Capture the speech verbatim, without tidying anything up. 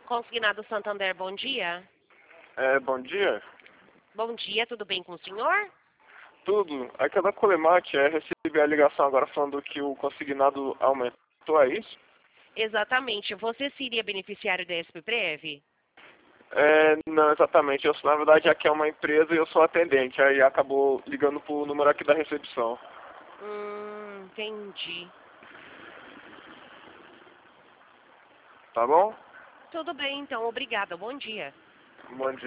Consignado Santander, bom dia. É, bom dia. Bom dia, tudo bem com o senhor? Tudo. Aqui é da Colemate, é, recebi a ligação agora falando que o consignado aumentou, é isso? Exatamente. Você seria beneficiário da SPPrev? É, não, exatamente. Eu, sou- na verdade, aqui é uma empresa e eu sou atendente. Aí acabou ligando pro número aqui da recepção. Hum, entendi. Tá bom? Tudo bem, então. Obrigada. Bom dia. Bom dia.